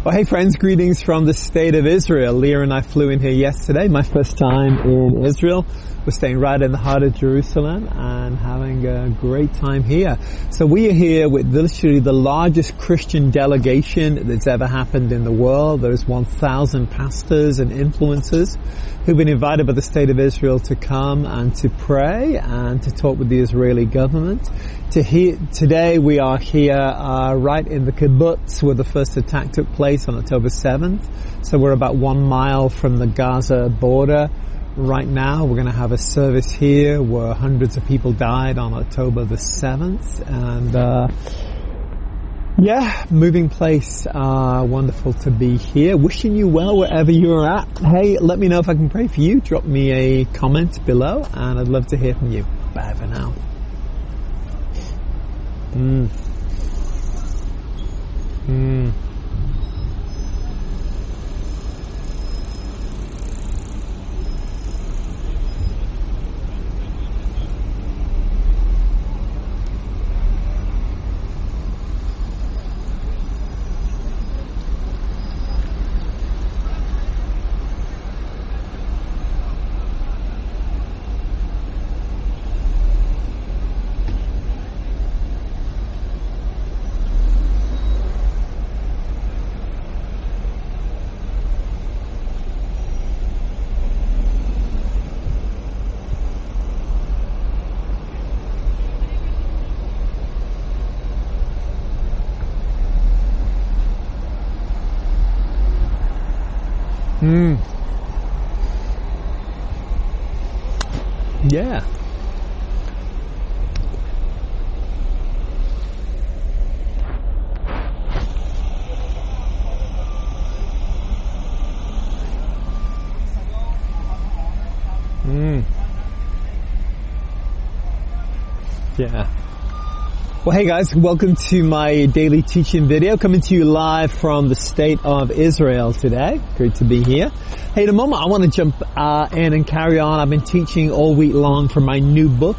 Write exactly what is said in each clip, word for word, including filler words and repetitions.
Well, hey friends, greetings from the state of Israel. Leah and I flew in here yesterday, my first time in Israel. We're staying right in the heart of Jerusalem and having a great time here. So we are here with literally the largest Christian delegation that's ever happened in the world. There's one thousand pastors and influencers who've been invited by the state of Israel to come and to pray and to talk with the Israeli government. To hear, today we are here uh, right in the kibbutz where the first attack took place on October seventh. So we're about one mile from the Gaza border. Right now we're going to have a service here where hundreds of people died on October the seventh. And uh yeah, moving place. Uh wonderful to be here. Wishing you well wherever you're at. Hey, let me know if I can pray for you. Drop me a comment below and I'd love to hear from you. Bye for now. Mm. Mm. Mm. Yeah. Mm. Yeah. Well, hey guys, welcome to my daily teaching video, coming to you live from the state of Israel today. Great to be here. Hey, in a moment I want to jump uh, in and carry on. I've been teaching all week long from my new book,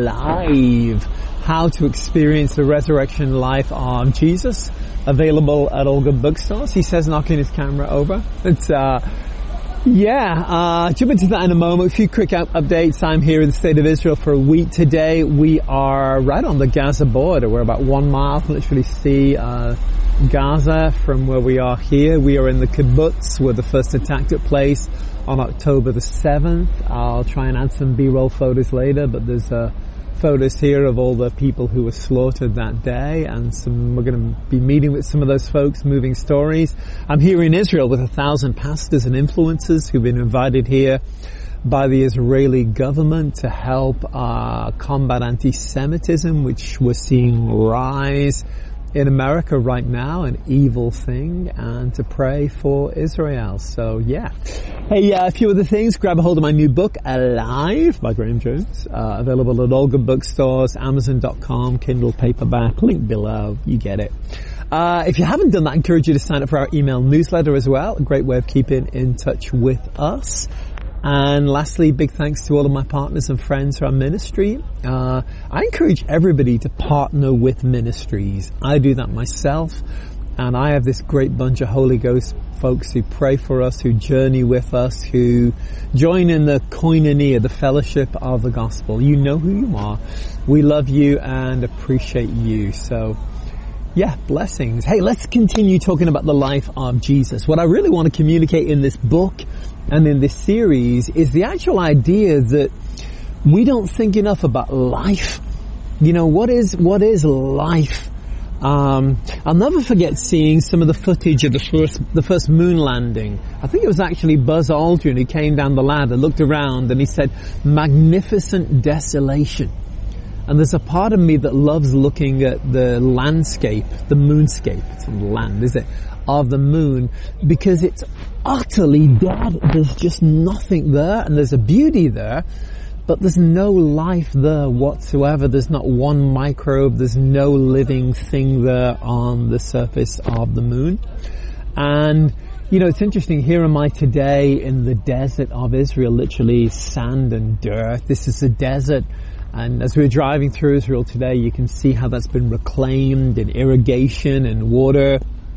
Alive, How to Experience the Resurrection Life of Jesus, available at all good bookstores. He says, knocking his camera over. It's uh Yeah, uh, jump into that in a moment. A few quick up- updates. I'm here in the state of Israel for a week today. We are right on the Gaza border. We're about one mile from literally see, uh, Gaza from where we are here. We are in the kibbutz where the first attack took place on October the seventh. I'll try and add some B-roll photos later, but there's, uh, photos here of all the people who were slaughtered that day, and some we're going to be meeting with some of those folks, moving stories. I'm here in Israel with a thousand pastors and influencers who've been invited here by the Israeli government to help uh combat anti-Semitism, which we're seeing rise in America right now, an evil thing, and to pray for Israel. So yeah. Hey, uh, a few other things. Grab a hold of my new book, Alive, by Graham Jones. Uh, available at all good bookstores, amazon dot com, Kindle paperback, link below. You get it. Uh, if you haven't done that, I encourage you to sign up for our email newsletter as well. A great way of keeping in touch with us. And lastly, big thanks to all of my partners and friends for our ministry. Uh, I encourage everybody to partner with ministries. I do that myself. And I have this great bunch of Holy Ghost folks who pray for us, who journey with us, who join in the koinonia, the fellowship of the gospel. You know who you are. We love you and appreciate you. So, yeah, blessings. Hey, let's continue talking about the life of Jesus. What I really want to communicate in this book and in this series is the actual idea that we don't think enough about life. You know, what is, what is life? Um, I'll never forget seeing some of the footage of the first, the first moon landing. I think it was actually Buzz Aldrin who came down the ladder, looked around, and he said, magnificent desolation. And there's a part of me that loves looking at the landscape, the moonscape, it's not land, is it, of the moon, because it's utterly dead. There's just nothing there, and there's a beauty there, but there's no life there whatsoever. There's not one microbe, there's no living thing there on the surface of the moon. And, you know, it's interesting, here am I today in the desert of Israel, literally sand and dirt. This is a desert. And as we're driving through Israel today, you can see how that's been reclaimed in irrigation and water.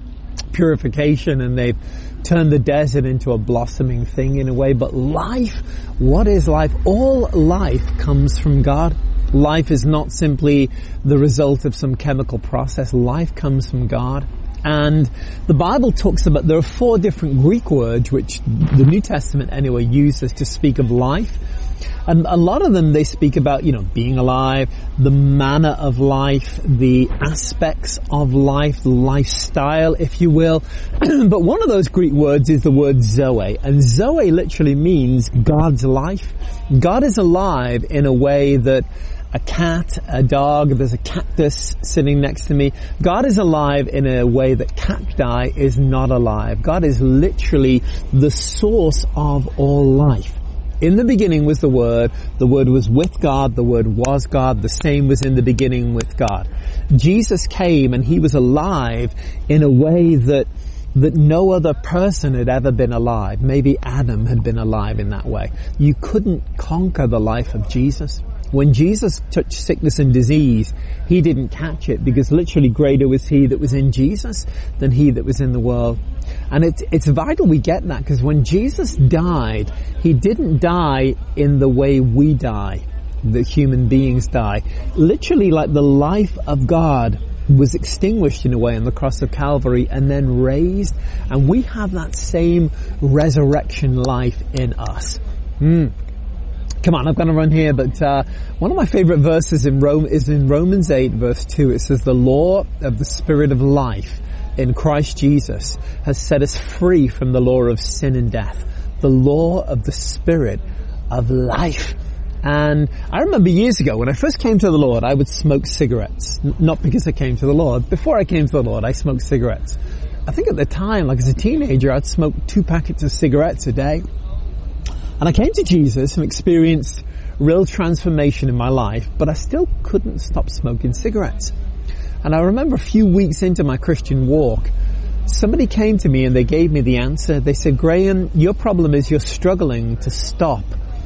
purification and they've turned the desert into a blossoming thing in a way. But life, what is life? All life comes from God. Life is not simply the result of some chemical process. Life comes from God. And the Bible talks about, there are four different Greek words which the New Testament anyway uses to speak of life. And a lot of them, they speak about, you know, being alive, the manner of life, the aspects of life, the lifestyle, if you will. But one of those Greek words is the word Zoe. And Zoe literally means God's life. God is alive in a way that a cat, a dog, there's a cactus sitting next to me. God is alive in a way that cacti is not alive. God is literally the source of all life. In the beginning was the Word, the Word was with God, the Word was God, the same was in the beginning with God. Jesus came and He was alive in a way that that no other person had ever been alive. Maybe Adam had been alive in that way. You couldn't conquer the life of Jesus. When Jesus touched sickness and disease, He didn't catch it because literally greater was He that was in Jesus than he that was in the world. And it's, it's vital we get that, because when Jesus died, He didn't die in the way we die, the human beings die. Literally, like the life of God was extinguished in a way on the cross of Calvary and then raised. And we have that same resurrection life in us. Mm. Come on, I've got to run here, but uh, one of my favorite verses in Rome is in Romans eight, verse two. It says, "The law of the Spirit of life in Christ Jesus has set us free from the law of sin and death." The law of the Spirit of life. And I remember years ago when I first came to the Lord, I would smoke cigarettes. N- not because I came to the Lord. Before I came to the Lord, I smoked cigarettes. I think at the time, like as a teenager, I'd smoke two packets of cigarettes a day. And I came to Jesus and experienced real transformation in my life, but I still couldn't stop smoking cigarettes. And I remember a few weeks into my Christian walk, somebody came to me and they gave me the answer. They said, "Graham, your problem is you're struggling to stop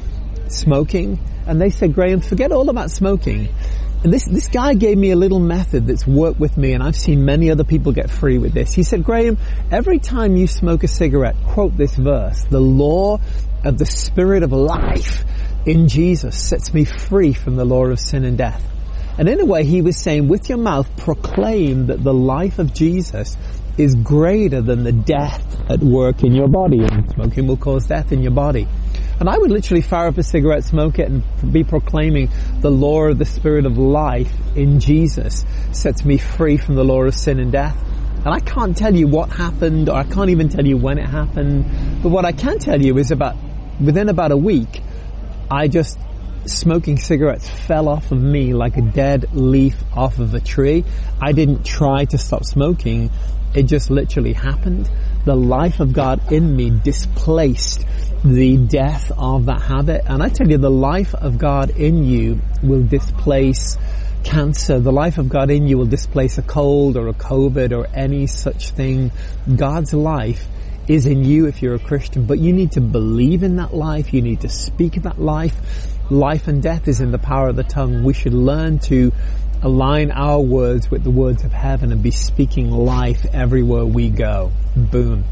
smoking." And they said, "Graham, forget all about smoking." And this, this guy gave me a little method that's worked with me, and I've seen many other people get free with this. He said, "Graham, every time you smoke a cigarette, quote this verse, 'The law of the Spirit of life in Jesus sets me free from the law of sin and death.'" And in a way, he was saying, with your mouth, proclaim that the life of Jesus is greater than the death at work in your body. And smoking will cause death in your body. And I would literally fire up a cigarette, smoke it, and be proclaiming the law of the Spirit of life in Jesus sets me free from the law of sin and death. And I can't tell you what happened, or I can't even tell you when it happened. But what I can tell you is about, within about a week, I just, smoking cigarettes fell off of me like a dead leaf off of a tree. I didn't try to stop smoking. It just literally happened. The life of God in me displaced the death of that habit. And I tell you, the life of God in you will displace cancer. The life of God in you will displace a cold or a COVID or any such thing. God's life is in you if you're a Christian, but you need to believe in that life. You need to speak that life. Life and death is in the power of the tongue. We should learn to align our words with the words of heaven and be speaking life everywhere we go. Boom.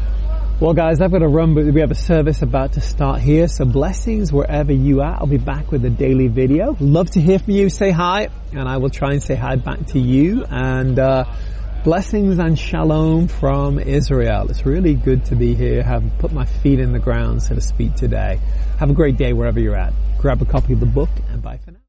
Well, guys, I've got to run, but we have a service about to start here. So blessings wherever you are. I'll be back with a daily video. Love to hear from you. Say hi, and I will try and say hi back to you. And uh blessings and shalom from Israel. It's really good to be here. Have put my feet in the ground, so to speak, today. Have a great day wherever you're at. Grab a copy of the book, and bye for now.